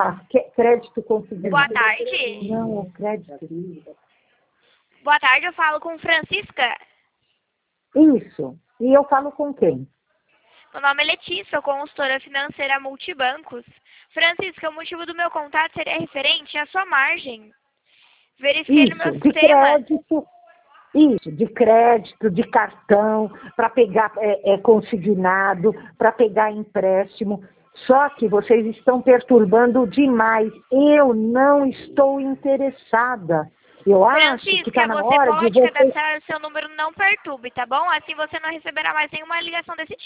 fácil. Crédito consignado. Boa tarde. Não, o crédito. Boa tarde, eu falo com Francisca. Isso. E eu falo com quem? Meu nome é Letícia, sou consultora financeira multibancos. Francisca, o motivo do meu contato seria referente à sua margem. Verifiquei no meu De sistema. crédito. Isso, de crédito, de cartão, para pegar consignado, para pegar empréstimo. Só que vocês estão perturbando demais. Eu não estou interessada. Eu acho que está Francisca, na você hora de pode vocês... cadastrar o seu número não perturbe, tá bom? Assim você não receberá mais nenhuma ligação desse tipo.